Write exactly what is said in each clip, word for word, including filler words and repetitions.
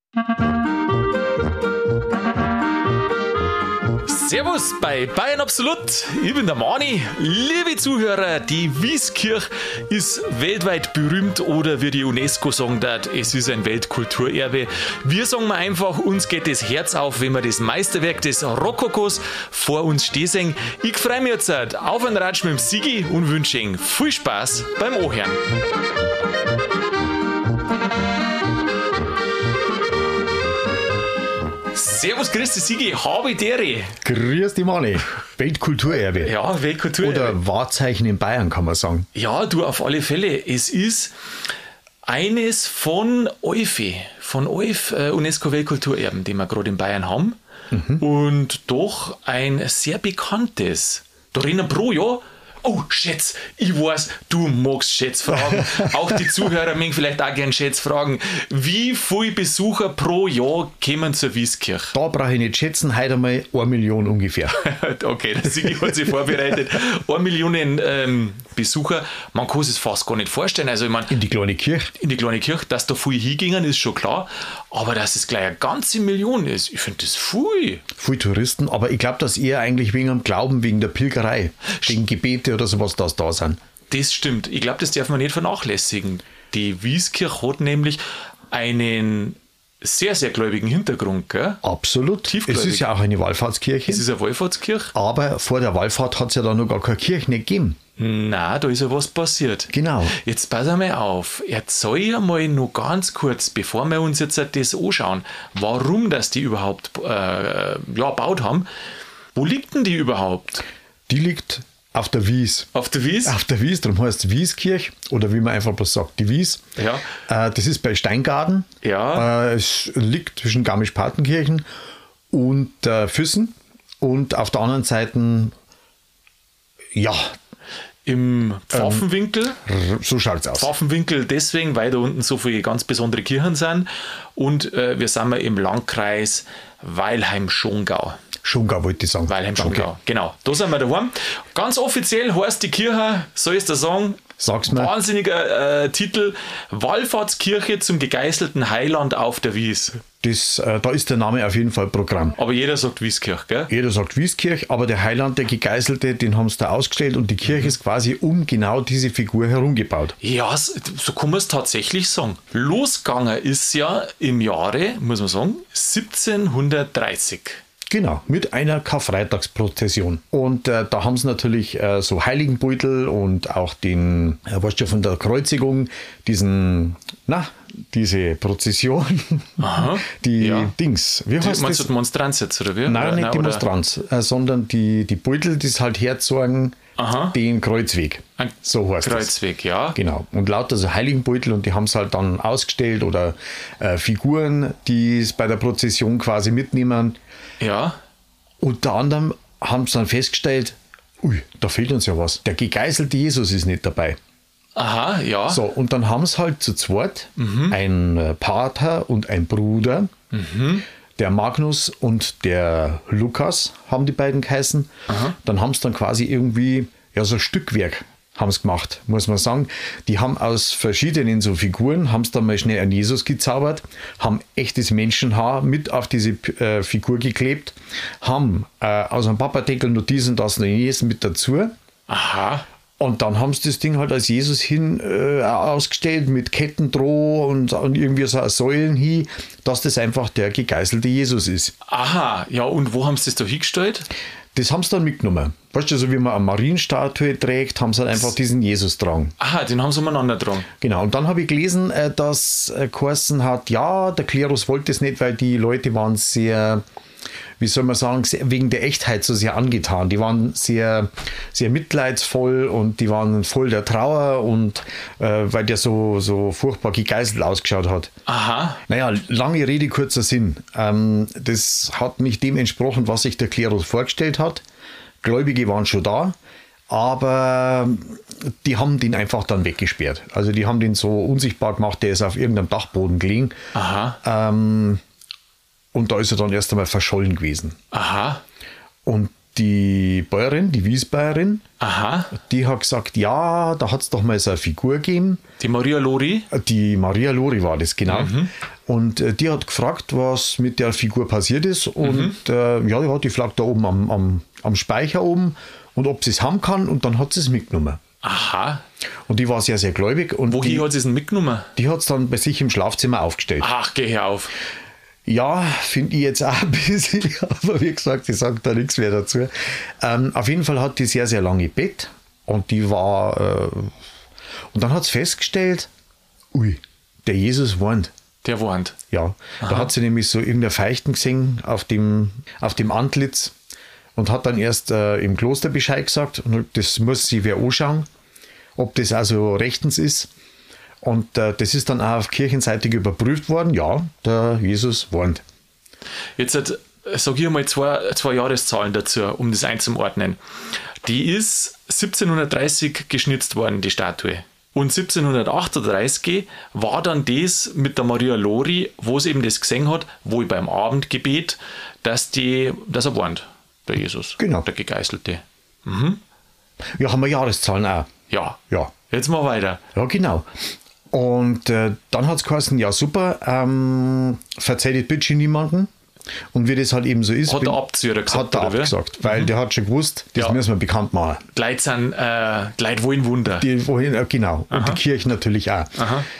Servus bei Bayern Absolut, ich bin der Mani. Liebe Zuhörer, die Wieskirch ist weltweit berühmt oder wie die UNESCO sagen darf, es ist ein Weltkulturerbe. Wir sagen mal einfach, uns geht das Herz auf, wenn wir das Meisterwerk des Rokokos vor uns stehen sehen. Ich freue mich jetzt auf einen Ratsch mit dem Sigi und wünsche Ihnen viel Spaß beim Ohren. Servus, grüß dich, Sigi, habe Dere. Grüß dich, Mani. Weltkulturerbe. Ja, Weltkulturerbe. Oder Wahrzeichen in Bayern, kann man sagen. Ja, du, auf alle Fälle. Es ist eines von Eufe, von Euf, äh, UNESCO-Weltkulturerben, die wir gerade in Bayern haben. Mhm. Und doch ein sehr bekanntes. Da rennen pro Jahr. Oh, Schätz, ich weiß, du magst Schätzfragen. Auch die Zuhörer mögen vielleicht auch gerne Schätzfragen. Wie viele Besucher pro Jahr kommen zur Wieskirch? Da brauche ich nicht schätzen, heute einmal eine Million ungefähr. Okay, der Sigi hat sich vorbereitet. Eine Million ähm, Besucher, man kann sich das fast gar nicht vorstellen. Also, ich mein, in die kleine Kirche. In die kleine Kirche, dass da viel hingingen, ist schon klar. Aber dass es gleich eine ganze Million ist, ich finde das viel. Viel Touristen, aber ich glaube, dass eher eigentlich wegen dem Glauben, wegen der Pilgerei, wegen Gebete oder sowas, das da sind. Das stimmt. Ich glaube, das darf man nicht vernachlässigen. Die Wieskirch hat nämlich einen sehr, sehr gläubigen Hintergrund, gell? Absolut. Es ist ja auch eine Wallfahrtskirche. Es ist eine Wallfahrtskirche. Aber vor der Wallfahrt hat es ja da noch gar keine Kirche nicht gegeben. Na, da ist ja was passiert. Genau. Jetzt pass einmal auf. Erzähl einmal noch ganz kurz, bevor wir uns jetzt das anschauen, warum das die überhaupt äh, ja, gebaut haben. Wo liegt denn die überhaupt? Die liegt auf der Wies. Auf der Wies? Auf der Wies, darum heißt es Wieskirch oder wie man einfach bloß sagt, die Wies. Ja. Äh, das ist bei Steingarten. Ja. Äh, es liegt zwischen Garmisch-Partenkirchen und äh, Füssen und auf der anderen Seite, ja, im Pfaffenwinkel. Ähm, so schaut es aus. Pfaffenwinkel deswegen, weil da unten so viele ganz besondere Kirchen sind. Und äh, wir sind mal im Landkreis Weilheim-Schongau. Schongau wollte ich sagen. Weilheim-Schongau, okay. Genau. Da sind wir daheim. Ganz offiziell heißt die Kirche, soll ich es sagen, Sag's mir. Wahnsinniger äh, Titel, Wallfahrtskirche zum gegeißelten Heiland auf der Wies. Das, äh, da ist der Name auf jeden Fall Programm. Aber jeder sagt Wieskirch, gell? Jeder sagt Wieskirch, aber der Heiland, der Gegeißelte, den haben sie da ausgestellt und die Kirche mhm. ist quasi um genau diese Figur herumgebaut. Ja, so kann man es tatsächlich sagen. Losgegangen ist ja im Jahre, muss man sagen, siebzehnhundertdreißig. Genau, mit einer Karfreitagsprozession. Und äh, da haben sie natürlich äh, so Heiligenbeutel und auch den, äh, weißt du, von der Kreuzigung, diesen, na, diese Prozession, Aha, die ja. Dings. Wie heißt die, meinst das? du die Monstranz jetzt, oder wie? Nein, oder, nicht nein, die oder? Monstranz, äh, sondern die, die Beutel, die es halt herzogen, Aha. den Kreuzweg. Ein so heißt Kreuzweg, das. ja. Genau. Und lauter so Heiligenbeutel und die haben es halt dann ausgestellt oder äh, Figuren, die es bei der Prozession quasi mitnehmen. Ja. Unter anderem haben sie dann festgestellt, ui, da fehlt uns ja was. Der gegeißelte Jesus ist nicht dabei. Aha, ja. So, und dann haben sie halt zu zweit mhm. ein Pater und ein Bruder. Mhm. Der Magnus und der Lukas haben die beiden geheißen. Aha. Dann haben sie dann quasi irgendwie ja, so ein Stückwerk haben sie gemacht, muss man sagen. Die haben aus verschiedenen so Figuren, haben sie dann mal schnell einen Jesus gezaubert, haben echtes Menschenhaar mit auf diese äh, Figur geklebt, haben äh, aus einem Papadeckel noch diesen, das noch jenes mit dazu. Aha. Und dann haben sie das Ding halt als Jesus hin äh, ausgestellt mit Kettendroh und, und irgendwie so Säulen hin, dass das einfach der gegeißelte Jesus ist. Aha, ja, und wo haben sie das da hingestellt? Das haben sie dann mitgenommen. Weißt du, so wie man eine Marienstatue trägt, haben sie halt einfach diesen Jesus tragen. Aha, den haben sie umeinander tragen. Genau, und dann habe ich gelesen, dass geheißen hat, ja, der Klerus wollte es nicht, weil die Leute waren sehr, wie soll man sagen, wegen der Echtheit so sehr angetan. Die waren sehr, sehr mitleidsvoll und die waren voll der Trauer und äh, weil der so, so furchtbar gegeißelt ausgeschaut hat. Aha. Naja, lange Rede, kurzer Sinn. Ähm, das hat nicht dem entsprochen, was sich der Klerus vorgestellt hat. Gläubige waren schon da, aber die haben den einfach dann weggesperrt. Also die haben den so unsichtbar gemacht, der ist auf irgendeinem Dachboden gelegen. Aha. Ähm, Und da ist er dann erst einmal verschollen gewesen. Aha. Und die Bäuerin, die Wiesbayerin, Aha. die hat gesagt, ja, da hat es doch mal so eine Figur gegeben. Die Maria Lori? Die Maria Lori war das, genau. Mhm. Und äh, die hat gefragt, was mit der Figur passiert ist. Und mhm. äh, ja, ja, die flaggt da oben am, am, am Speicher oben und ob sie es haben kann. Und dann hat sie es mitgenommen. Aha. Und die war sehr, sehr gläubig. Und Wohin die, hat sie es denn mitgenommen? Die hat es dann bei sich im Schlafzimmer aufgestellt. Ach, geh her auf. Ja, finde ich jetzt auch ein bisschen, aber wie gesagt, ich sage da nichts mehr dazu. Ähm, auf jeden Fall hat die sehr, sehr lange Bett und die war, äh, und dann hat sie festgestellt, ui, der Jesus warnt. Der warnt. Ja, Aha. Da hat sie nämlich so irgendein Feichten gesehen auf dem, auf dem Antlitz und hat dann erst äh, im Kloster Bescheid gesagt und das muss sie wer anschauen, ob das also rechtens ist. Und äh, das ist dann auch auf kirchenseitig überprüft worden. Ja, der Jesus warnt. Jetzt äh, sage ich mal zwei, zwei Jahreszahlen dazu, um das einzuordnen. Die ist siebzehnhundertdreißig geschnitzt worden, die Statue. Und siebzehnhundertachtunddreißig war dann das mit der Maria Lori, wo sie eben das gesehen hat, wo ich beim Abendgebet, dass, die, dass er warnt, der Jesus, genau. Der Gegeißelte. Mhm. Ja, haben wir Jahreszahlen auch. Ja. Ja. Jetzt mal weiter. Ja, genau. Und äh, dann hat es geheißen, ja super, ähm, verzeiht bitte niemanden. Und wie das halt eben so ist, hat der Abzieher gesagt, hat der abgesagt, weil mhm. der hat schon gewusst, das ja. müssen wir bekannt machen. Die Leute sind, äh, die Leute wollen Wunder. Die wollen, äh, genau, Aha. Und die Kirche natürlich auch.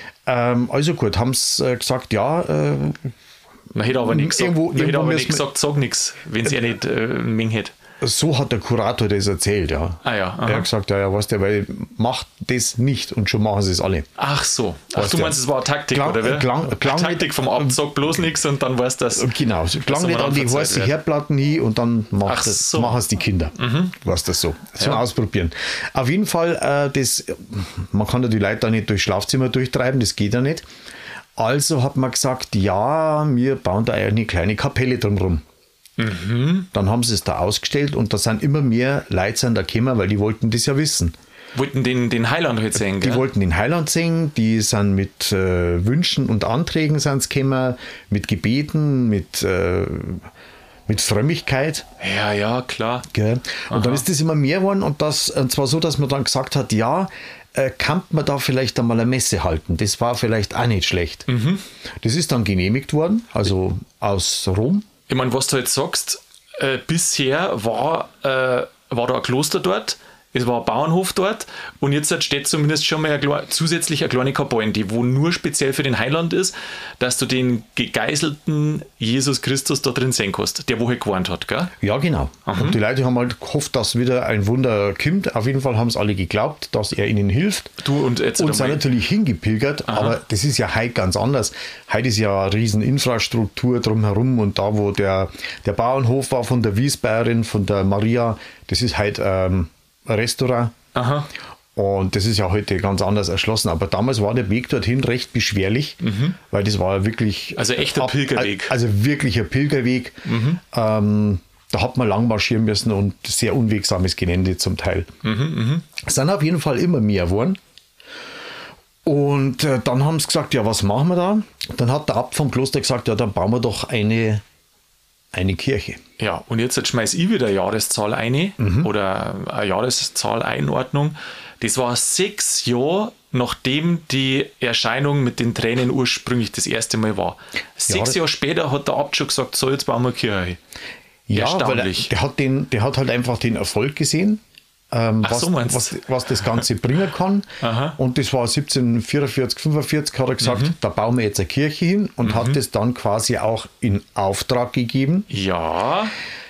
Ähm, also gut, haben sie äh, gesagt, ja. Äh, man hätte aber nicht gesagt, irgendwo, man hätte irgendwo aber nicht gesagt, sag nichts, wenn es äh, er nicht äh, Ming hätte. So hat der Kurator das erzählt, ja. Ah, ja. Er hat gesagt, ja, ja, weißt du, weil macht das nicht und schon machen sie es alle. Ach so. Ach, weißt du meinst, es war eine Taktik, klang, oder wie? Klang, klang Taktik vom Abend, sag bloß nichts und dann weißt du das. Genau, klang nicht an die heiße Herdplatten hin und dann macht das, so. machen es die Kinder. Mhm. Weißt du, so. So ja. Ausprobieren. Auf jeden Fall, äh, das, man kann ja die Leute da nicht durchs Schlafzimmer durchtreiben, das geht ja nicht. Also hat man gesagt, ja, wir bauen da eine kleine Kapelle drumherum. Mhm. Dann haben sie es da ausgestellt und da sind immer mehr Leute da gekommen, weil die wollten das ja wissen. Wollten den, den Heiland halt sehen, Die gell? wollten den Heiland sehen, die sind mit äh, Wünschen und Anträgen sind's gekommen, mit Gebeten, mit, äh, mit Frömmigkeit. Ja, ja, klar. Gell? Und Aha. Dann ist das immer mehr geworden und, das, und zwar so, dass man dann gesagt hat, ja, äh, kann man da vielleicht einmal eine Messe halten. Das war vielleicht auch nicht schlecht. Mhm. Das ist dann genehmigt worden, also aus Rom. Ich meine, was du jetzt sagst, äh, bisher war, äh, war da ein Kloster dort, es war ein Bauernhof dort und jetzt steht zumindest schon mal eine, zusätzlich eine kleine Kapelle, die wo nur speziell für den Heiland ist, dass du den gegeißelten Jesus Christus da drin sehen kannst, der wo halt gewarnt hat, gell? Ja, genau. Mhm. Und die Leute haben halt gehofft, dass wieder ein Wunder kommt. Auf jeden Fall haben es alle geglaubt, dass er ihnen hilft. Du und jetzt und sind natürlich hingepilgert, Aha. aber das ist ja heute ganz anders. Heute ist ja eine riesen Infrastruktur drumherum und da, wo der, der Bauernhof war von der Wiesbayerin, von der Maria, das ist halt ähm, ein Restaurant. Aha. Und das ist ja heute ganz anders erschlossen. Aber damals war der Weg dorthin recht beschwerlich, mhm. weil das war wirklich... Also echter ab, Pilgerweg. Also wirklich ein Pilgerweg. Mhm. Ähm, da hat man lang marschieren müssen und sehr unwegsames Gelände zum Teil. Mhm, es sind auf jeden Fall immer mehr geworden. Und äh, dann haben sie gesagt, ja, was machen wir da? Dann hat der Abt vom Kloster gesagt, ja, dann bauen wir doch eine... eine Kirche. Ja, und jetzt, jetzt schmeiß ich wieder eine Jahreszahl ein mhm. oder eine Jahreszahl-Einordnung. Das war sechs Jahre, nachdem die Erscheinung mit den Tränen ursprünglich das erste Mal war. Sechs ja, Jahre später hat der Abt schon gesagt, so, jetzt bauen wir eine Kirche. Ja, Erstaunlich. Weil der hat, den, der hat halt einfach den Erfolg gesehen, ähm, was, so was, was das Ganze bringen kann. Aha. Und das war siebzehnhundertvierundvierzig, fünfundvierzig hat er gesagt, mhm. da bauen wir jetzt eine Kirche hin und mhm. hat das dann quasi auch in Auftrag gegeben. Ja.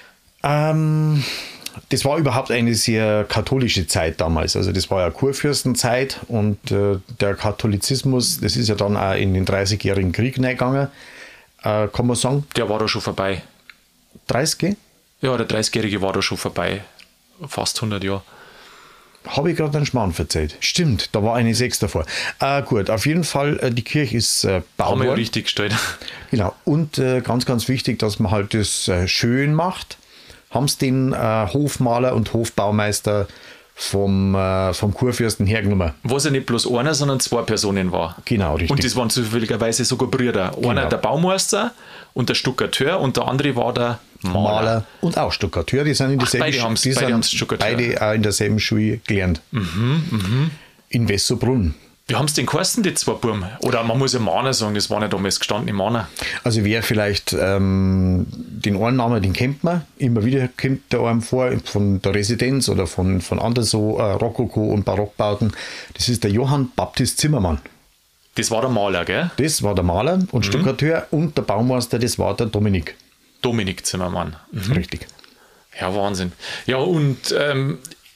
Ähm, das war überhaupt eine sehr katholische Zeit damals. Also das war ja Kurfürstenzeit und äh, der Katholizismus, das ist ja dann auch in den dreißigjährigen Krieg reingegangen, äh, kann man sagen. Der war da schon vorbei. dreißig? Ja, der dreißigjährige war da schon vorbei. Fast hundert Jahre. Habe ich gerade einen Schmarrn verzeiht. Stimmt, da war eine sechs davor. Äh, gut, auf jeden Fall, äh, die Kirche ist äh, baubar. Haben wir ja richtig gestellt. Genau, und äh, ganz, ganz wichtig, dass man halt das äh, schön macht. Haben es den äh, Hofmaler und Hofbaumeister vom, äh, vom Kurfürsten hergenommen. Was ja nicht bloß einer, sondern zwei Personen war. Genau, richtig. Und das waren zufälligerweise sogar Brüder. Einer genau. der Baumeister und der Stuckateur und der andere war der Maler, Maler und auch Stuckateur. Die sind in derselben beide haben's, die beide sind beide auch in derselben Schule gelernt. Mhm, mh. In Wessobrunn. Wie haben es denn geheißen, die zwei Buben? Oder man muss ja Mahner sagen, das waren ja damals gestandene Mahner. Also wer vielleicht ähm, den einen Namen, den kennt man. Immer wieder kommt der einem vor, von der Residenz oder von, von anderen so äh, Rokoko- und Barockbauten. Das ist der Johann Baptist Zimmermann. Das war der Maler, gell? Das war der Maler und mhm. Stuckateur, und der Baumeister, das war der Dominik. Dominik Zimmermann. Mhm. Richtig. Ja, Wahnsinn. Ja, und ähm,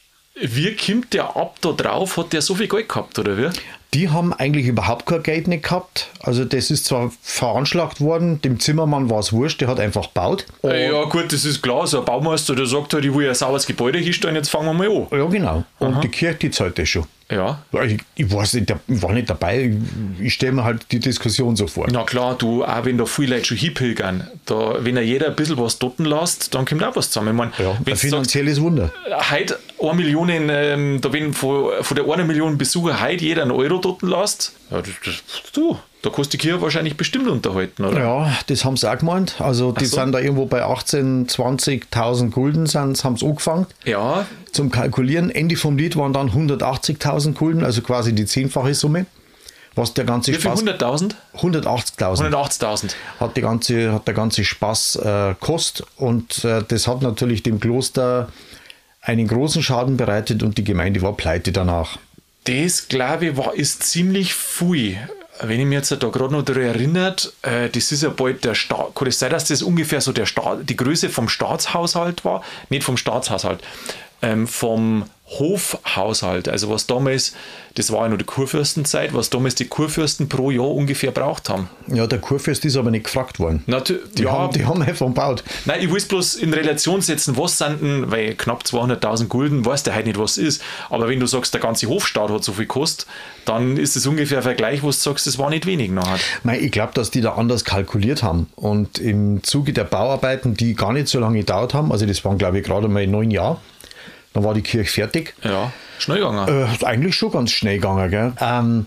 wie kommt der ab da drauf? Hat der so viel Geld gehabt, oder wie? Die haben eigentlich überhaupt kein Geld nicht gehabt. Also das ist zwar veranschlagt worden, dem Zimmermann war es wurscht, der hat einfach gebaut. Ja gut, das ist klar, so ein Baumeister, der sagt halt, ich will ein sauberes Gebäude hinstellen, jetzt fangen wir mal an. Ja genau, und Aha. die Kirche, die zahlt das schon. Ja. Ich, ich weiß nicht, ich war nicht dabei, ich, ich stelle mir halt die Diskussion so vor. Na klar, du, auch wenn da viele Leute schon hinpilgern, da, wenn ja jeder ein bisschen was dotten lässt, dann kommt auch was zusammen. Ich mein, ja, ein finanzielles sagst, Wunder. Heute eine Million, ähm, da wenn von, von der eine Million Besucher heute jeder einen Euro dotten lässt, ja, das, das, du, da kannst du die Kirche wahrscheinlich bestimmt unterhalten, oder? Ja, das haben sie auch gemeint. Also die so. sind da irgendwo bei achtzehn-, zwanzigtausend Gulden, sind, haben sie angefangen. Ja. Zum Kalkulieren. Ende vom Lied waren dann hundertachtzigtausend Gulden, also quasi die zehnfache Summe. Was der ganze Wie viel, Spaß... hunderttausend? hundertachtzigtausend. hundertachtzigtausend. Hat, die ganze, hat der ganze Spaß äh, gekostet, und äh, das hat natürlich dem Kloster einen großen Schaden bereitet und die Gemeinde war pleite danach. Das, glaube ich, war, ist ziemlich viel. Wenn ich mich jetzt da gerade noch daran erinnert, äh, das ist ja bald der Staat, kann es sein, dass das ungefähr so der Staat, die Größe vom Staatshaushalt war? Nicht vom Staatshaushalt, ähm, vom Hofhaushalt. Also was damals, das war ja noch die Kurfürstenzeit, was damals die Kurfürsten pro Jahr ungefähr braucht haben. Ja, der Kurfürst ist aber nicht gefragt worden. Natu- die, ja, haben, die haben einfach gebaut. Nein, ich will es bloß in Relation setzen, was sind denn, weil knapp zweihunderttausend Gulden, weiß der halt nicht, was ist. Aber wenn du sagst, der ganze Hofstaat hat so viel gekostet, dann ist es ungefähr ein Vergleich, wo du sagst, das war nicht wenig nachher. Nein, ich glaube, dass die da anders kalkuliert haben. Und im Zuge der Bauarbeiten, die gar nicht so lange gedauert haben, also das waren, glaube ich, gerade mal neun Jahre, dann war die Kirche fertig. Ja, schnell gegangen. Äh, eigentlich schon ganz schnell gegangen, gell? Ähm,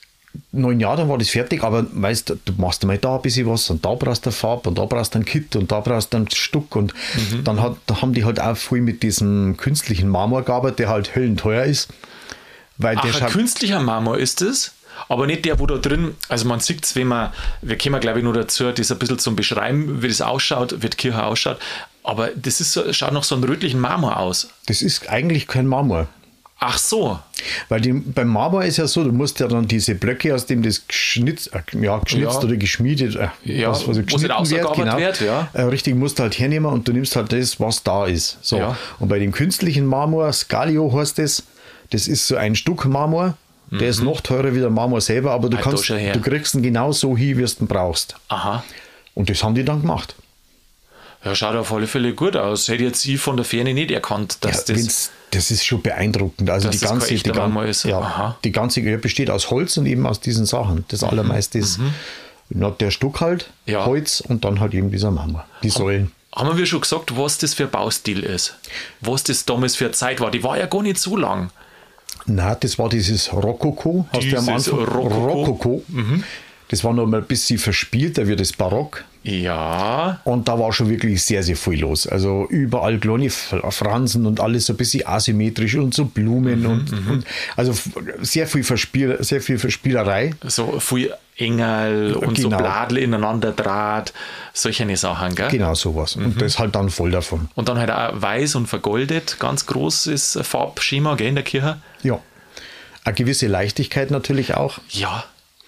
neun Jahre, dann war das fertig, aber weißt du, du machst mal da ein bisschen was und da brauchst du eine Farbe und da brauchst du einen Kit und da brauchst du einen Stuck, und mhm. dann hat, da haben die halt auch viel mit diesem künstlichen Marmor gearbeitet, der halt höllenteuer ist. Weil Ach, der ein schaut, künstlicher Marmor ist es? Aber nicht der, wo da drin, also man sieht es, wenn man, wir kommen glaube ich nur dazu, das ein bisschen zum Beschreiben, wie das ausschaut, wie die Kirche ausschaut, aber das ist so, schaut nach so einem rötlichen Marmor aus. Das ist eigentlich kein Marmor. Ach so. Weil die, beim Marmor ist ja so, du musst ja dann diese Blöcke, aus dem das geschnitzt, äh, ja, geschnitzt ja. oder geschmiedet, äh, ja, was, was geschnitten wird, genau, wird ja. äh, richtig, musst du halt hernehmen und du nimmst halt das, was da ist. So. Ja. Und bei dem künstlichen Marmor, Scalio heißt das, das ist so ein Stück Marmor, der mhm. ist noch teurer wie der Marmor selber, aber du, halt kannst, du kriegst ihn genau so hin, wie du ihn brauchst. Aha. Und das haben die dann gemacht. Ja, schaut auf alle Fälle gut aus. Hätte jetzt ich von der Ferne nicht erkannt, dass ja, das... Das ist schon beeindruckend. Also die ganze, die, ist. Ja, die ganze Kirche besteht aus Holz und eben aus diesen Sachen. Das mhm. allermeiste ist mhm. der Stuck halt, ja. Holz und dann halt eben dieser Marmor, die Haben, Säulen. Haben wir schon gesagt, was das für ein Baustil ist? Was das damals für eine Zeit war? Die war ja gar nicht so lang. Nein, das war dieses Rokoko. Hast du am Anfang Rokoko. Rokoko. Mhm. Das war noch mal ein bisschen verspielter wie das Barock. Ja. Und da war schon wirklich sehr, sehr viel los. Also überall kleine Fransen und alles so ein bisschen asymmetrisch und so Blumen mhm, und, und also sehr viel, Verspiel, sehr viel Verspielerei. So viel Engel und genau. so Bladel ineinander draht, solche Sachen, gell? Genau, sowas. Mhm. Und das halt dann voll davon. Und dann halt auch weiß und vergoldet, ganz großes Farbschema, gell, in der Kirche. Ja. Eine gewisse Leichtigkeit natürlich auch. Ja.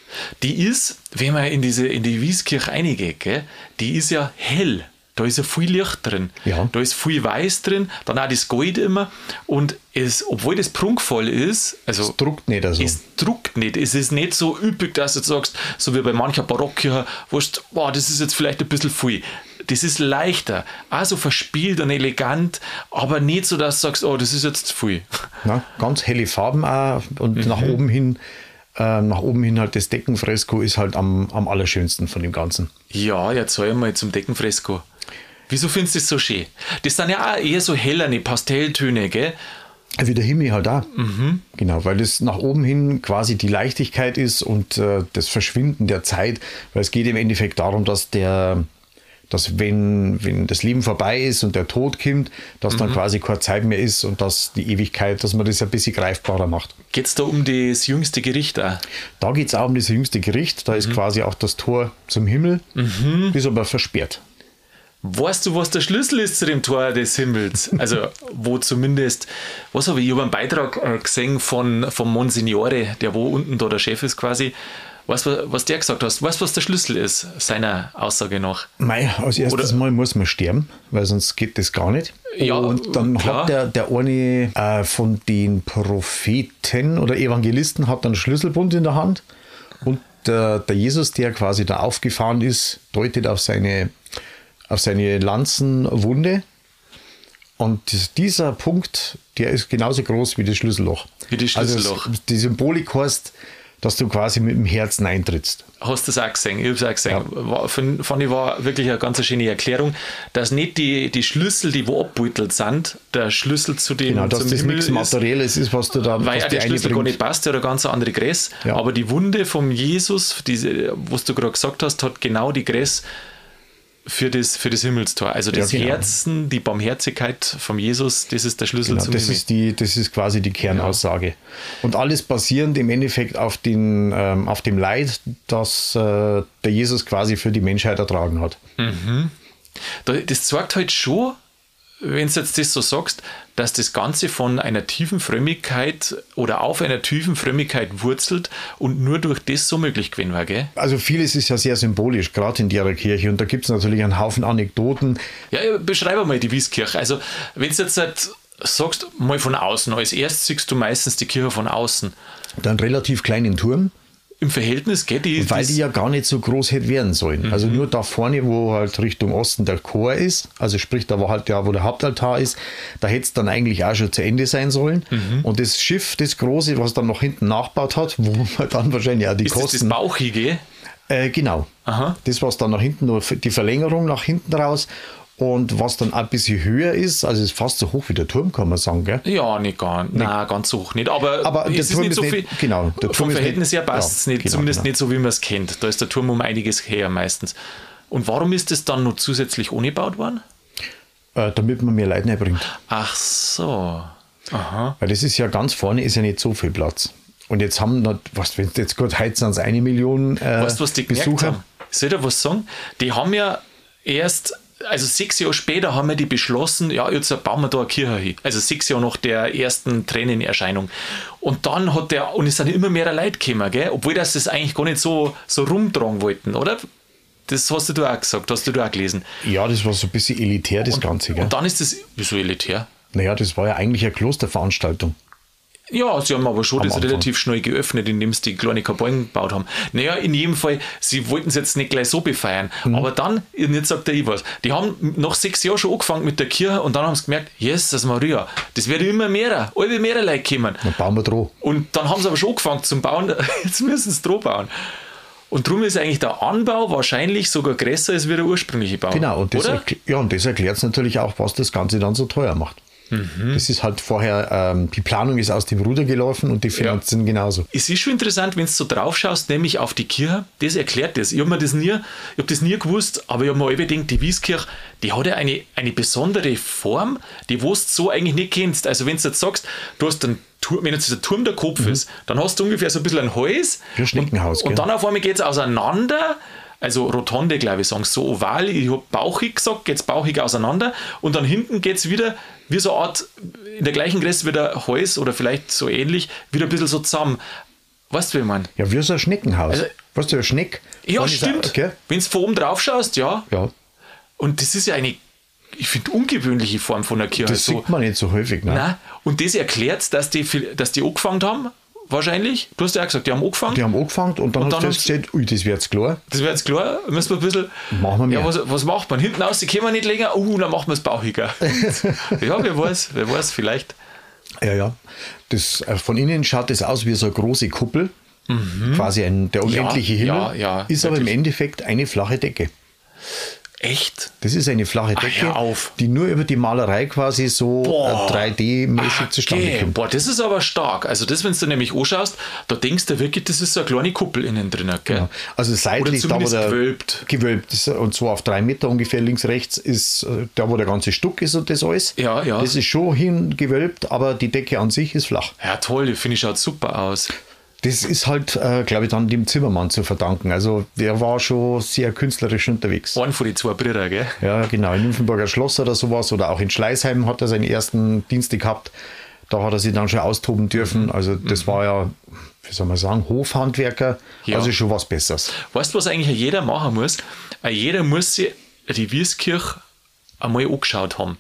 Die ist, wenn man in diese in die Wieskirche reingeht, gell, die ist ja hell. Da ist ja viel Licht drin. Ja. Da ist viel Weiß drin, dann auch das Gold immer. Und es, obwohl das prunkvoll ist, also es druckt nicht also. Es druckt nicht. Es ist nicht so üppig, dass du jetzt sagst, so wie bei mancher Barockkirche, wo du, wow, das ist jetzt vielleicht ein bisschen viel. Das ist leichter, also verspielt und elegant, aber nicht so, dass du sagst, oh, das ist jetzt viel. Na, ganz helle Farben auch und mhm. nach oben hin. Nach oben hin halt das Deckenfresko ist halt am, am allerschönsten von dem Ganzen. Ja, jetzt einmal zum Deckenfresko. Wieso findest du das so schön? Das sind ja auch eher so hellerne Pastelltöne, gell? Wie der Himmel halt auch. Mhm. Genau, weil das nach oben hin quasi die Leichtigkeit ist und äh, das Verschwinden der Zeit, weil es geht im Endeffekt darum, dass der, dass wenn, wenn das Leben vorbei ist und der Tod kommt, dass dann quasi keine Zeit mehr ist und dass die Ewigkeit, dass man das ein bisschen greifbarer macht. Geht es da um das jüngste Gericht auch? Da geht es auch um das jüngste Gericht. Da mhm. ist quasi auch das Tor zum Himmel, mhm. ist aber versperrt. Weißt du, was der Schlüssel ist zu dem Tor des Himmels? Also, wo zumindest, was habe ich, ich habe einen Beitrag gesehen von, von Monsignore, der wo unten da der Chef ist quasi. Weißt du, was der gesagt hat? Weißt du, was der Schlüssel ist, seiner Aussage nach? Mei, als erstes Oder? Mal muss man sterben, weil sonst geht das gar nicht. Ja, und dann klar. hat der, der eine äh, von den Propheten oder Evangelisten hat dann einen Schlüsselbund in der Hand und der, der Jesus, der quasi da aufgefahren ist, deutet auf seine, auf seine Lanzenwunde. Und dieser Punkt, der ist genauso groß wie das Schlüsselloch. Wie das Schlüsselloch. Also die Symbolik heißt, dass du quasi mit dem Herzen eintrittst. Hast du das auch gesehen? Ich habe es auch gesehen. Ja. Fand, fand ich war wirklich eine ganz schöne Erklärung, dass nicht die, die Schlüssel, die wo abbeutelt sind, der Schlüssel zu dem Genau, dass zum das Himmel nichts Materielles ist, was du da weil auch der Schlüssel gar nicht passt, der hat eine ganz andere Größe. Ja. Aber die Wunde vom Jesus, diese, was du gerade gesagt hast, hat genau die Größe für das, für das Himmelstor. Also das ja, genau. Herzen, die Barmherzigkeit vom Jesus, das ist der Schlüssel genau, zum das Himmel. Ist die, das ist quasi die Kernaussage. Ja. Und alles basierend im Endeffekt auf, den, ähm, auf dem Leid, das äh, der Jesus quasi für die Menschheit ertragen hat. Mhm. Das zeigt halt schon, wenn du jetzt das so sagst, dass das Ganze von einer tiefen Frömmigkeit oder auf einer tiefen Frömmigkeit wurzelt und nur durch das so möglich gewesen war, gell? Also vieles ist ja sehr symbolisch, gerade in der Kirche. Und da gibt es natürlich einen Haufen Anekdoten. Ja, beschreibe mal die Wieskirche. Also wenn du jetzt halt sagst, mal von außen, als erstes siehst du meistens die Kirche von außen. Dann relativ kleinen Turm. Im Verhältnis, gell? Die, weil die ja gar nicht so groß hätte werden sollen. Mhm. Also nur da vorne, wo halt Richtung Osten der Chor ist, also sprich, da war halt ja, wo der Hauptaltar ist, da hätte es dann eigentlich auch schon zu Ende sein sollen. Mhm. Und das Schiff, das große, was dann noch hinten nachgebaut hat, wo man dann wahrscheinlich auch die ist Kosten... Ist das das Bauchige? Äh, genau. Aha. Das, was dann nach hinten, nur die Verlängerung nach hinten raus. Und was dann ein bisschen höher ist, also ist fast so hoch wie der Turm, kann man sagen, gell? Ja, nicht ganz, nicht. Nein, ganz so hoch nicht. Aber, aber es der Turm ist nicht ist so nicht, viel. Genau, der Turm vom Verhältnis her passt es ja, nicht, genau, zumindest genau. nicht so, wie man es kennt. Da ist der Turm um einiges her meistens. Und warum ist das dann noch zusätzlich umgebaut worden? Äh, damit man mehr Leute reinbringt. Ach so. Aha. Weil das ist ja ganz vorne, ist ja nicht so viel Platz. Und jetzt haben noch, was, wenn jetzt gut heute sind es eine Million äh, weißt du, was die Besucher. Haben? Soll ich dir was sagen? Die haben ja erst. Also sechs Jahre später haben wir die beschlossen, ja, jetzt bauen wir da eine Kirche hin. Also sechs Jahre nach der ersten Tränenerscheinung. Und dann hat der, und es sind immer mehr Leute gekommen, gell? Obwohl das das eigentlich gar nicht so, so rumtragen wollten, oder? Das hast du auch gesagt, hast du auch gelesen. Ja, das war so ein bisschen elitär, das und, Ganze, gell? Und dann ist das, wieso elitär? Naja, das war ja eigentlich eine Klosterveranstaltung. Ja, sie haben aber schon Am das Anfang. relativ schnell geöffnet, indem sie die kleine Kabinen gebaut haben. Naja, in jedem Fall, sie wollten es jetzt nicht gleich so befeiern. Mhm. Aber dann, jetzt sagt der was, die haben nach sechs Jahren schon angefangen mit der Kirche und dann haben sie gemerkt, Jesus Maria, das werden immer mehr, alle mehr Leute kommen. Dann bauen wir dran. Und dann haben sie aber schon angefangen zum Bauen, jetzt müssen sie dran bauen. Und darum ist eigentlich der Anbau wahrscheinlich sogar größer als wie der ursprüngliche Bau. Genau, und das, oder? erkl- ja, und das erklärt es natürlich auch, was das Ganze dann so teuer macht. Mhm. Das ist halt vorher, ähm, die Planung ist aus dem Ruder gelaufen und die Finanzen ja. genauso. Es ist schon interessant, wenn du so drauf schaust, nämlich auf die Kirche, das erklärt das. Ich habe mir das nie, ich habe das nie gewusst, aber ich habe mir alle gedacht, die Wieskirche, die hat ja eine, eine besondere Form, die du so eigentlich nicht kennst. Also wenn du jetzt sagst, du hast einen Turm, wenn jetzt der Turm der Kopf mhm. ist, dann hast du ungefähr so ein bisschen ein Hals. Wie ein Schneckenhaus. Und, und dann auf einmal geht es auseinander. Also Rotonde, glaube ich, sagen so oval. Ich habe bauchig gesagt, geht es bauchig auseinander. Und dann hinten geht es wieder, wie so eine Art, in der gleichen Größe wie der Hals oder vielleicht so ähnlich, wieder ein bisschen so zusammen. Weißt du, wie ich meine? Ja, wie so ein Schneckenhaus. Also, weißt du, ein Schneck? Ja, stimmt. Okay. Wenn du von oben drauf schaust, ja. ja. Und das ist ja eine, ich finde, ungewöhnliche Form von der Kirche. Das so. Sieht man nicht so häufig. Ne? Nein. Und das erklärt, dass die, dass die angefangen haben. Wahrscheinlich. Du hast ja auch gesagt, die haben angefangen. Die haben angefangen und dann, und dann hast du festgestellt, ui, das wird jetzt klar. Das wird jetzt klar. Müssen wir ein bisschen. Machen wir mehr. Ja, was, was macht man? Hinten aus, die können wir nicht länger. Uh, dann machen wir es bauchiger. Ja, wer weiß, wer weiß, vielleicht. Ja, ja. Das, von innen schaut das aus wie so eine große Kuppel. Mhm. Quasi ein, der unendliche ja, Himmel. Ja, ja, ist wirklich. Aber im Endeffekt eine flache Decke. Echt? Das ist eine flache Ach, Decke, hör auf. die nur über die Malerei quasi so Boah. äh, drei D-mäßig zustande Okay. kommt. Boah, das ist aber stark. Also das, wenn du nämlich anschaust, da denkst du wirklich, das ist so eine kleine Kuppel innen drin. Gell? Ja. Also seitlich, da wo zumindest der gewölbt. gewölbt ist, und zwar auf drei Meter ungefähr links, rechts ist äh, da, wo der ganze Stuck ist und das alles. Ja, ja. Das ist schon hingewölbt, aber die Decke an sich ist flach. Ja, toll, finde ich, schaut super aus. Das ist halt, äh, glaube ich, dann dem Zimmermann zu verdanken. Also der war schon sehr künstlerisch unterwegs. Einen von den zwei Brüdern, gell? Ja, genau. In Nymphenburger Schloss oder sowas oder auch in Schleißheim hat er seine ersten Dienste gehabt. Da hat er sich dann schon austoben dürfen. Also das mhm. war ja, wie soll man sagen, Hofhandwerker. Ja. Also schon was Besseres. Weißt du, was eigentlich jeder machen muss? Jeder muss sich die Wieskirche einmal angeschaut haben.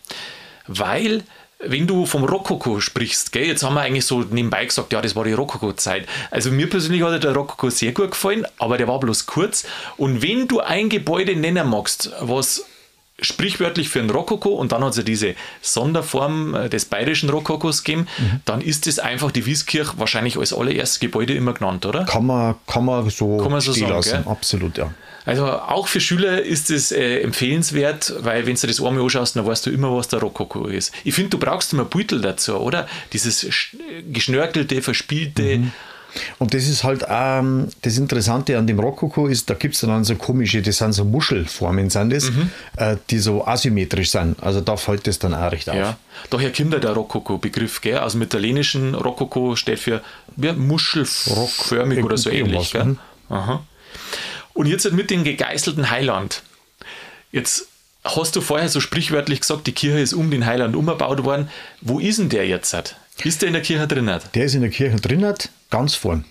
Weil, wenn du vom Rokoko sprichst, gell, jetzt haben wir eigentlich so nebenbei gesagt, ja, das war die Rokoko-Zeit. Also mir persönlich hat der Rokoko sehr gut gefallen, aber der war bloß kurz. Und wenn du ein Gebäude nennen magst, was sprichwörtlich für einen Rokoko, und dann hat es ja diese Sonderform des bayerischen Rokokos gegeben, mhm. dann ist das einfach die Wieskirche wahrscheinlich als allererstes Gebäude immer genannt, oder? Kann man, kann man so, kann man so stehen sagen, lassen, gell? Absolut, ja. Also auch für Schüler ist es äh, empfehlenswert, weil wenn du das einmal anschaust, dann weißt du immer, was der Rokoko ist. Ich finde, du brauchst immer Beutel dazu, oder? Dieses geschnörkelte, verspielte. Mhm. Und das ist halt ähm, das Interessante an dem Rokoko ist, da gibt es dann so komische, das sind so Muschelformen, sind das, mhm. äh, die so asymmetrisch sind. Also da fällt das dann auch recht auf. Ja, daher kommt ja der Rokoko-Begriff, gell? Aus dem Italienischen Rokoko steht für ja, muschelförmig oder so ähnlich. Gell? Mhm. Aha. Und jetzt mit dem gegeißelten Heiland. Jetzt hast du vorher so sprichwörtlich gesagt, die Kirche ist um den Heiland umgebaut worden. Wo ist denn der jetzt? Ist der in der Kirche drin? Der ist in der Kirche drin, ganz vorn.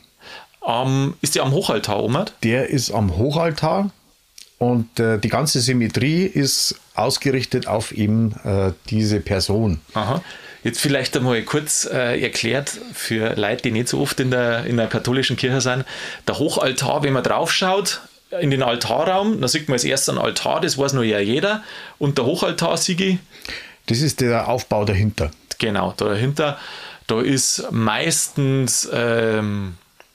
Um, ist der am Hochaltar oben? Der ist am Hochaltar und äh, die ganze Symmetrie ist ausgerichtet auf eben äh, diese Person. Aha. Jetzt vielleicht einmal kurz äh, erklärt für Leute, die nicht so oft in der, in der katholischen Kirche sind. Der Hochaltar, wenn man drauf schaut, in den Altarraum, da sieht man als erstes einen Altar, das weiß noch ja jeder. Und der Hochaltar, Sigi? Das ist der Aufbau dahinter. Genau, da dahinter, da ist meistens, ähm,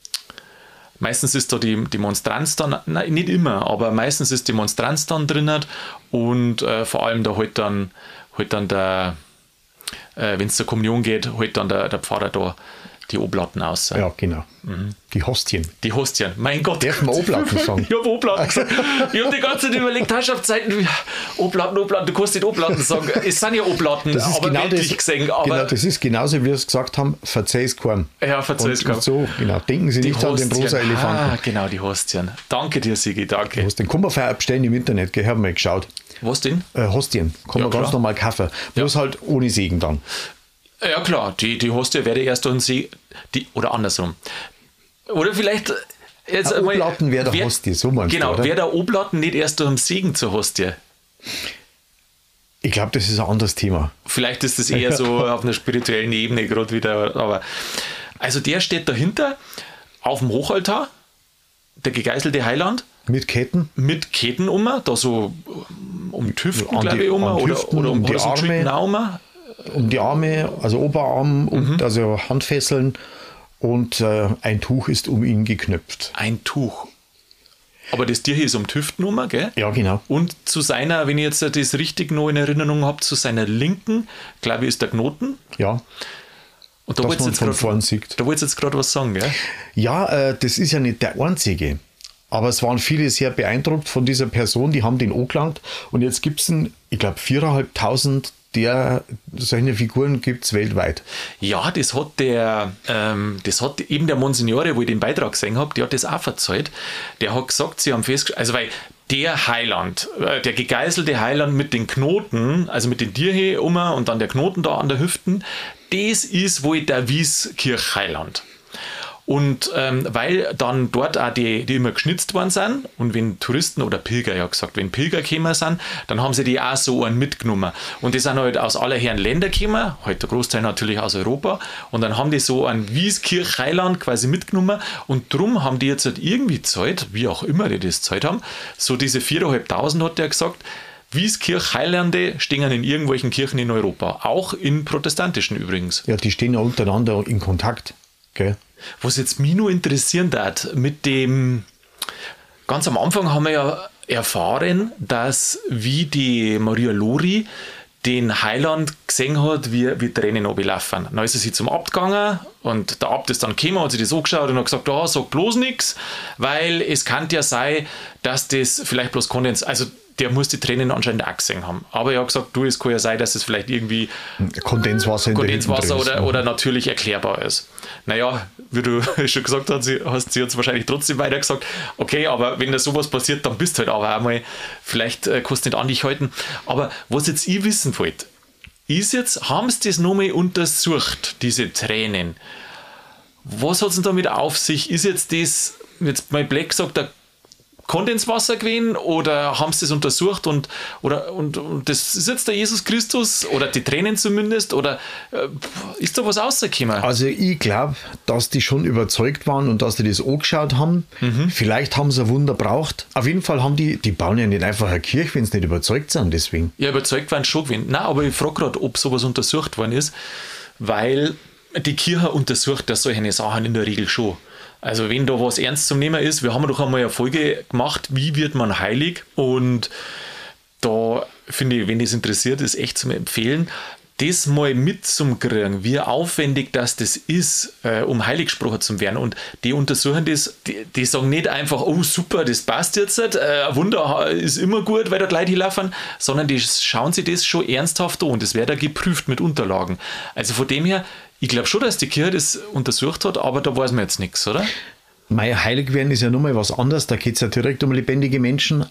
meistens ist da die, die Monstranz dann, nein, nicht immer, aber meistens ist die Monstranz dann drin und äh, vor allem da halt dann, halt dann der, äh, wenn es zur Kommunion geht, halt dann der, der Pfarrer da die Oblaten aus. Ja, genau. Mhm. Die Hostien. Die Hostien. Mein Gott. Darf man Oblaten sagen? Ich habe Oblaten gesagt. Ich habe die ganze Zeit überlegt, Herrschaftszeiten, Oblaten, Oblaten, du kannst nicht Oblaten sagen. Es sind ja Oblaten, das ist aber genau weltlich das, gesehen. Aber genau, das ist genauso, wie wir es gesagt haben, verzeih's kaum. Ja, verzeih's kaum. So, genau. Denken Sie die nicht Hostien. an den rosa Elefanten. Ah, genau, die Hostien. Danke dir, Sigi, danke. Du hast den Kummerfeier abstellen im Internet, gell, haben wir mal geschaut. Was denn? Äh, Hostien. Kann Ja, man ganz klar. normal kaufen. Bloß Ja. halt ohne Segen dann. Ja klar, die, die Hostie werde erst durch den See, die, oder andersrum. Oder vielleicht jetzt Ein einmal, Oblaten wäre der wer- Hostie, so meinst Genau, du, oder? wäre der Oblaten nicht erst durch den Segen zur Hostie? Ich glaube, das ist ein anderes Thema. Vielleicht ist das eher so auf einer spirituellen Ebene gerade wieder, aber also der steht dahinter auf dem Hochaltar, der gegeißelte Heiland, Mit Ketten, mit Ketten um, da so um die Hüften, An die- glaube ich, um, an die oder, Hüften, oder um, um die horizontalen Arme. Arme. um die Arme, also Oberarm, und Mhm. also Handfesseln und äh, ein Tuch ist um ihn geknöpft. Ein Tuch. Aber das Tier hier ist um die Hüften rum, gell? Ja, genau. Und zu seiner, wenn ich jetzt das richtig noch in Erinnerung habe, zu seiner linken, glaube ich, ist der Knoten. Ja, Und da dass wolltest du man jetzt von grad- vorn sieht. da wolltest du jetzt gerade was sagen, gell? Ja, äh, das ist ja nicht der einzige. Aber es waren viele sehr beeindruckt von dieser Person, die haben den angelangt. Und jetzt gibt es, ich glaube, viertausendfünfhundert der solche Figuren gibt es weltweit. Ja, das hat der, ähm, das hat eben der Monsignore, wo ich den Beitrag gesehen habe, der hat das auch erzählt. Der hat gesagt, sie haben festgestellt, also weil der Heiland, äh, der gegeißelte Heiland mit den Knoten, also mit den Dirhe um und dann der Knoten da an der Hüften, das ist wohl der Wieskirch-Heiland. Und ähm, weil dann dort auch die, die immer geschnitzt worden sind und wenn Touristen oder Pilger, ja gesagt, wenn Pilger gekommen sind, dann haben sie die auch so einen mitgenommen. Und die sind halt aus aller Herren Länder gekommen, halt der Großteil natürlich aus Europa, und dann haben die so einen Wieskirch-Heiland quasi mitgenommen und drum haben die jetzt halt irgendwie Zeit, wie auch immer die das Zeit haben, so diese viertausendfünfhundert hat der gesagt, Wieskirch-Heilande stehen in irgendwelchen Kirchen in Europa, auch in protestantischen übrigens. Ja, die stehen ja untereinander in Kontakt. Gell? Was jetzt mich nur interessieren darf, mit dem, ganz am Anfang haben wir ja erfahren, dass wie die Maria Lori den Heiland gesehen hat, wie, wie Tränen runterlaufen. Dann ist sie zum Abt gegangen und der Abt ist dann gekommen, hat sich das angeschaut und hat gesagt, ah, sag bloß nichts, weil es kann ja sein, dass das vielleicht bloß Kondens, also der muss die Tränen anscheinend auch gesehen haben. Aber er hat gesagt, du, es kann ja sein, dass es vielleicht irgendwie Kondenswasser, in Kondenswasser oder, oder natürlich erklärbar ist. Naja, wie du schon gesagt hast, sie, hast sie jetzt wahrscheinlich trotzdem weiter gesagt, okay, aber wenn da sowas passiert, dann bist du halt aber einmal, vielleicht äh, kannst du nicht an dich halten. Aber was jetzt ich wissen wollte, ist jetzt, haben sie das nochmal untersucht, diese Tränen? Was hat es denn damit auf sich? Ist jetzt das, jetzt mein Black gesagt, der Kondenswasser gewesen oder haben sie das untersucht und, oder, und, und das ist jetzt der Jesus Christus oder die Tränen zumindest oder äh, ist da was rausgekommen? Also ich glaube, dass die schon überzeugt waren und dass die das angeschaut haben. Mhm. Vielleicht haben sie ein Wunder braucht. Auf jeden Fall haben die, die bauen ja nicht einfach eine Kirche, wenn sie nicht überzeugt sind, deswegen. Ja, überzeugt waren schon gewesen. Nein, aber ich frage gerade, ob sowas untersucht worden ist, weil die Kirche untersucht ja solche Sachen in der Regel schon. Also wenn da was ernst zum Nehmen ist, wir haben doch einmal eine Folge gemacht, wie wird man heilig, und da finde ich, wenn das interessiert, ist echt zum Empfehlen, das mal mitzukriegen, wie aufwendig das das ist, äh, um heilig gesprochen zu werden. Und die untersuchen das, die, die sagen nicht einfach, oh super, das passt jetzt, äh, ein Wunder ist immer gut, weil da Leute hinlaufen, sondern die schauen sich das schon ernsthaft an und das wird da geprüft mit Unterlagen. Also von dem her, ich glaube schon, dass die Kirche das untersucht hat, aber da weiß man jetzt nichts, oder? Mei, heilig werden ist ja nochmal was anderes, da geht es ja direkt um lebendige Menschen.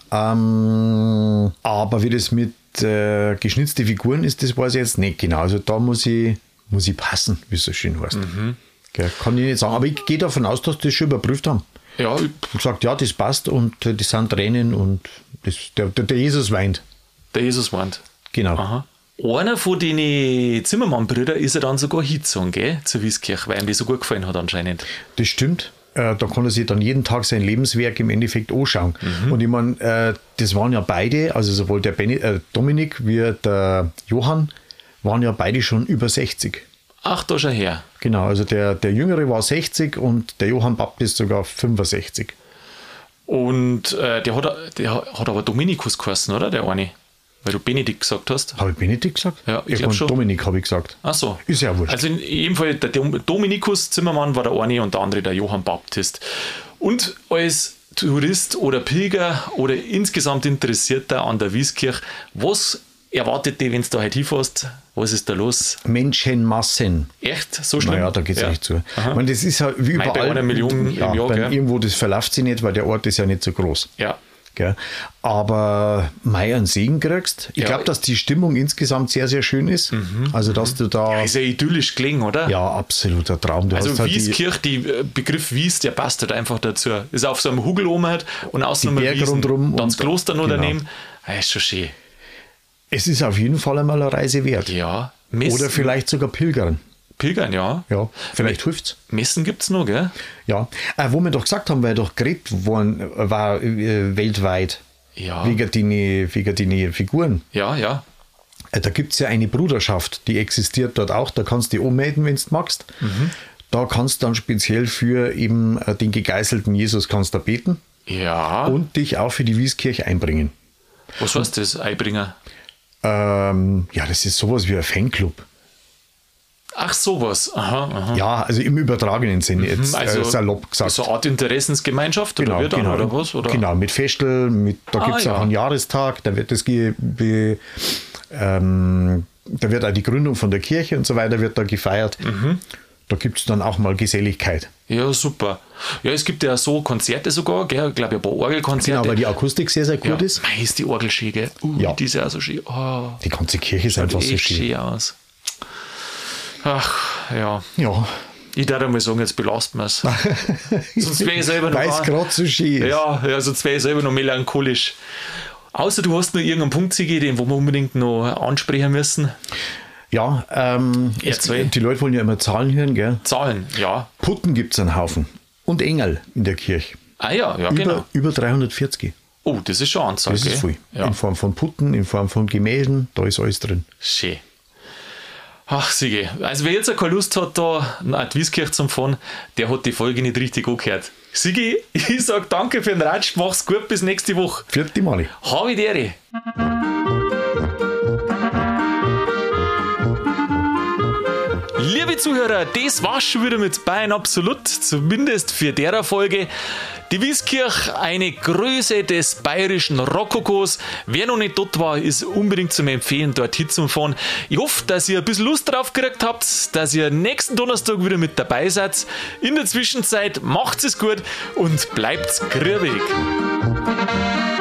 Ähm, aber wie das mit äh, geschnitzten Figuren ist, das weiß ich jetzt nicht genau. Also da muss ich, muss ich passen, wie es so schön heißt. Mhm. Gell, kann ich nicht sagen, aber ich gehe davon aus, dass die das schon überprüft haben. Ja. Und gesagt, ja, das passt und äh, das sind Tränen und das, der, der, der Jesus weint. Der Jesus weint. Genau. Aha. Einer von den Zimmermann-Brüdern ist ja dann sogar hingezogen, gell, zur Wieskirche, weil ihm das so gut gefallen hat anscheinend. Das stimmt. Äh, da kann er sich dann jeden Tag sein Lebenswerk im Endeffekt anschauen. Mhm. Und ich meine, äh, das waren ja beide, also sowohl der Benny, äh, Dominik wie der Johann, waren ja beide schon über sechzig. Ach, da schon her. Genau, also der, der Jüngere war sechzig und der Johann Baptist sogar fünfundsechzig. Und äh, der, hat, der hat aber Dominikus geheißen, oder? Der eine? Weil du Benedikt gesagt hast. Habe ich Benedikt gesagt? Ja, ich glaube schon. Dominik habe ich gesagt. Ach so. Ist ja wurscht. Also in jedem Fall, der Dominikus Zimmermann war der eine und der andere der Johann Baptist. Und als Tourist oder Pilger oder insgesamt Interessierter an der Wieskirche, was erwartet dich, wenn du da heute hinfährst? Was ist da los? Menschenmassen. Echt? So schlimm? Naja, da geht es ja. echt zu. Ich meine, das ist halt wie überall. Bei einer Million ja, im Jahr, gell? Irgendwo, das verläuft sich nicht, weil der Ort ist ja nicht so groß. Ja. Gell? Aber Mai einen Segen kriegst. Ich ja. glaube, dass die Stimmung insgesamt sehr, sehr schön ist. Mhm. Also, dass du da. Ja, ist ja idyllisch gelegen, oder? Ja, absoluter Traum. Du also, hast Wieskirche, die, die Begriff Wies, der passt halt einfach dazu. Ist auf so einem Hügel oben halt und außen die Berge rundherum. Dann das Kloster noch genau. daneben. Das ist schon schön. Es ist auf jeden Fall einmal eine Reise wert. Ja. Messen. Oder vielleicht sogar Pilgern. Pilgern, ja. Ja, vielleicht hilft es. Messen gibt es noch, gell? Ja. Äh, wo wir doch gesagt haben, weil doch geredet worden war äh, weltweit. Ja. Wegen deine, wegen deine Figuren. Ja, ja. Äh, da gibt es ja eine Bruderschaft, die existiert dort auch. Da kannst du dich anmelden, wenn du magst. Mhm. Da kannst du dann speziell für eben äh, den gegeißelten Jesus kannst du beten. Ja. Und dich auch für die Wieskirche einbringen. Was heißt das, einbringen? Ähm, ja, das ist sowas wie ein Fanclub. Ach, sowas. Aha, aha. Ja, also im übertragenen Sinne, jetzt also, äh, salopp gesagt. So eine Art Interessensgemeinschaft genau, oder, genau, oder was? Oder? Genau, mit Festel, mit, da ah, gibt es ja. auch einen Jahrestag, da wird das ge, be, ähm, da wird auch die Gründung von der Kirche und so weiter wird da gefeiert. Mhm. Da gibt es dann auch mal Geselligkeit. Ja, super. Ja, es gibt ja so Konzerte sogar, gell? Ich glaube, ein paar Orgelkonzerte. Genau, weil die Akustik sehr, sehr gut ja. ist. Mei, ist die Orgel schön, gell? Uh, ja. Die ist ja so schön. Oh. Die ganze Kirche ist einfach so schön. schön aus. Ach, ja. Ja. Ich darf mal sagen, jetzt belastet man es. Sonst wäre ich selber noch. Weil es gerade so schön ist. Ja, ja, sonst wäre ich selber noch melancholisch. Außer du hast noch irgendeinen Punkt, den wo wir unbedingt noch ansprechen müssen. Ja, ähm, es, die Leute wollen ja immer Zahlen hören, gell? Zahlen, ja. Putten gibt es einen Haufen. Und Engel in der Kirche. Ah ja, ja, über, genau. Über dreihundertvierzig. Oh, das ist schon eine Anzahl, Das gell? ist viel. Ja. In Form von Putten, in Form von Gemälden, da ist alles drin. Schön. Ach, Sigi. Also wer jetzt keine Lust hat, da nach die Wieskirche zu fahren, der hat die Folge nicht richtig angehört. Sigi, ich sag danke für den Ratsch, mach's gut, bis nächste Woche. Vierte Mali. Habe die Ehre. Liebe Zuhörer, das war's schon wieder mit Bayern Absolut, zumindest für der Folge. Die Wieskirch, eine Größe des bayerischen Rokokos. Wer noch nicht dort war, ist unbedingt zum Empfehlen, dort hinzufahren. Ich hoffe, dass ihr ein bisschen Lust drauf gekriegt habt, dass ihr nächsten Donnerstag wieder mit dabei seid. In der Zwischenzeit macht's es gut und bleibt's grübig.